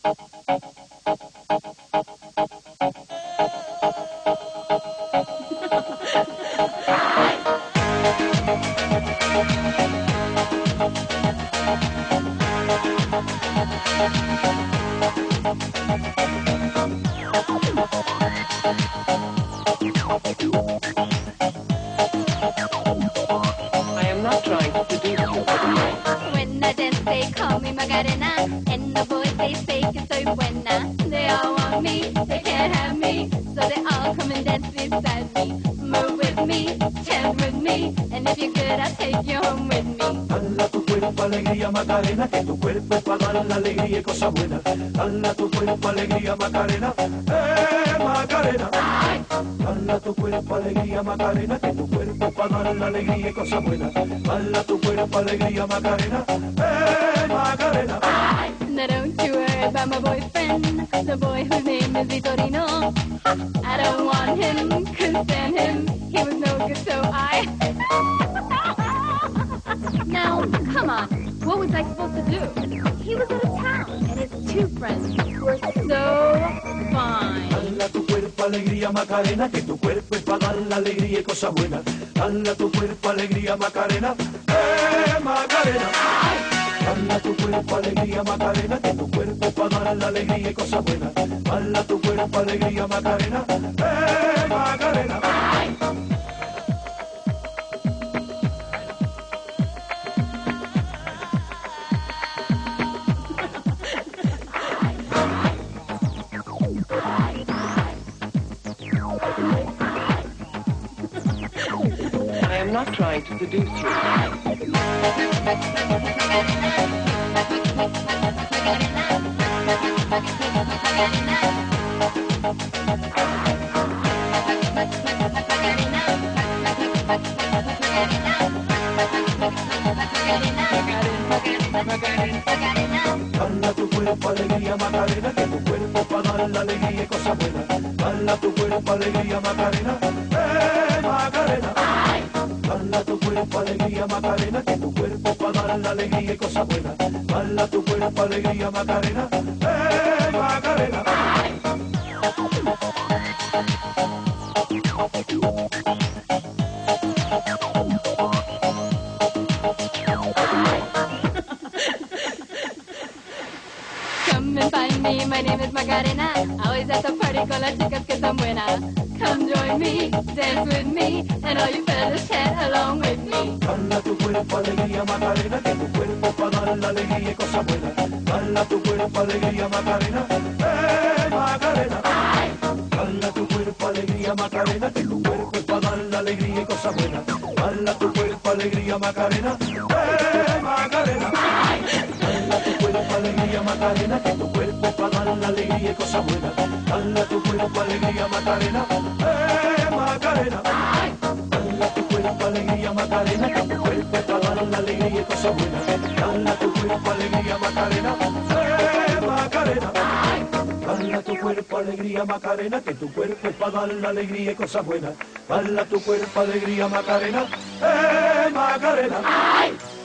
I am not trying to seduce you. When I dance, they call me Macarena, and the boys they say que soy buena. They all want me, they can't have me, so they all come and dance beside me. Move with me, chant with me, and if you're good, I'll take you home with me. Dala tu cuerpo alegría Macarena, que tu cuerpo es para dar la alegría y cosas buenas. Dala tu cuerpo alegría Macarena, Macarena. Dala tu cuerpo alegría Macarena, que tu cuerpo es para dar la alegría y cosas buenas. Dala tu cuerpo alegría Macarena, Macarena. Now don't you worry about my boyfriend, the boy whose name is Vitorino. I don't want him, couldn't stand him, he was no good, so I... Now, come on, what was I supposed to do? He was out of town, and his two friends were so fine. Dala tu cuerpo alegría Macarena, que tu cuerpo es para dar la alegría y cosas buenas. Dala tu cuerpo alegría Macarena, Macarena. Dala tu cuerpo alegría Macarena, que tu cuerpo es para dar la alegría y cosas buenas. Dala tu cuerpo alegría Macarena, Macarena. I am not trying to seduce you. Dala tu cuerpo alegría Macarena, que tu cuerpo para dar la alegría y cosas buenas. Dala tu cuerpo alegría Macarena, Macarena. Dala tu cuerpo alegría Macarena, que tu cuerpo para dar la alegría y cosas buenas. Dala tu cuerpo alegría Macarena, Macarena. Come and find me, my name is Macarena. Always at the party con las chicas que son buenas. Come join me, dance with me, and all you fellas chat along with me. Dala tu cuerpo alegría Macarena, que tu cuerpo para dar la alegría y cosas buenas. Dala tu cuerpo alegría Macarena, Macarena. Dala tu cuerpo alegría Macarena, que tu cuerpo es para dar la alegría y cosas buenas. Dala tu cuerpo alegría Macarena, Macarena. Dala tu cuerpo alegría Macarena, que tu cuerpo es para dar la alegría y cosas buenas. Dala tu cuerpo alegría Macarena, Macarena. Dala tu cuerpo alegría Macarena, que tu cuerpo es para dar la alegría y cosas buenas. Dala tu cuerpo alegría Macarena, Macarena. Dala tu cuerpo alegría Macarena, que tu cuerpo es para dar la alegría y cosas buenas. Dala tu cuerpo alegría Macarena, Macarena.